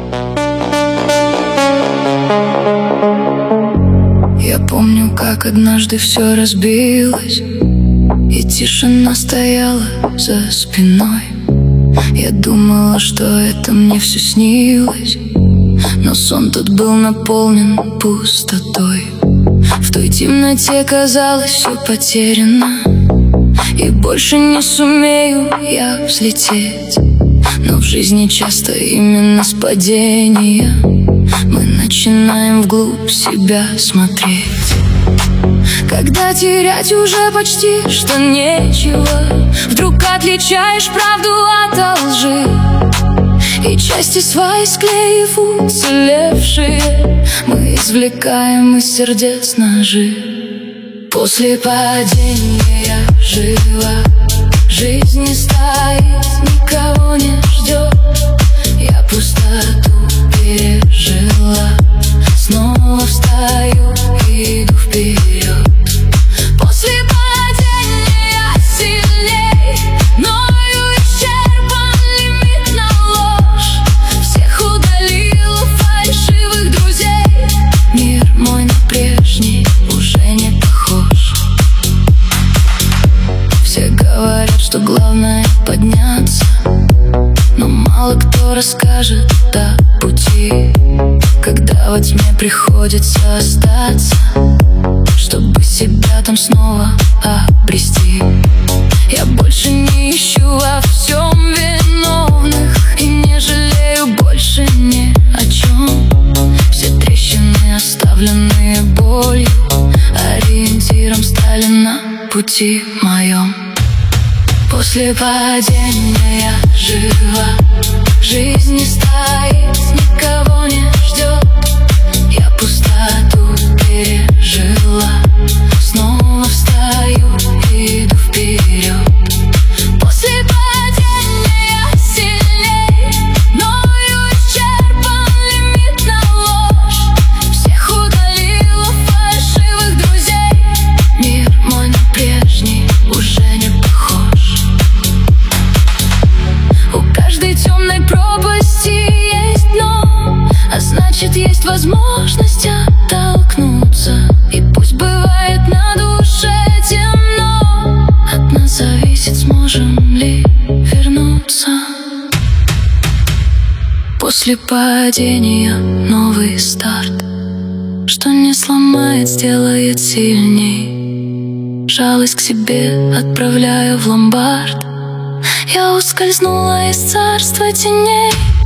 Я помню, как однажды все разбилось, и тишина стояла за спиной. Я думала, что это мне все снилось, но сон тут был наполнен пустотой. В той темноте казалось, все потеряно, и больше не сумею я взлететь. Но в жизни часто именно с падения мы начинаем вглубь себя смотреть. Когда терять уже почти что нечего, вдруг отличаешь правду от лжи, и части свои склеив уцелевшие мы извлекаем из сердец ножи. После падения я жива, жизнь не стоит, никого не ждет. Я пустоту пережила, снова встаю и иду вперед. После падения я сильней, мною исчерпан лимит на ложь. Всех удалил фальшивых друзей, мир мой на прежний уже не похож. Все говорят, что главное подняться, но мало кто расскажет о пути, когда во тьме приходится остаться, чтобы себя там снова обрести. Я больше не ищу во всем виновных и не жалею больше ни о чем. Все трещины, оставленные болью, ориентиром стали на пути моем. После падения я жива, жизнь не стоит, никого не ждет. Я пустоту пережила, снова встаю и иду вперед. После падения я сильней, мною исчерпан лимит на ложь. Всех удалила фальшивых друзей, мир мой на прежний уже не похож. У каждой темной пропасти есть дно, а значит есть возможность оттолкнуться. И пусть бывает на душе темно, от нас зависит, сможем ли вернуться. После падения новый старт, что не сломает, сделает сильней. Жалость к себе отправляю в ломбард, я ускользнула из царства теней.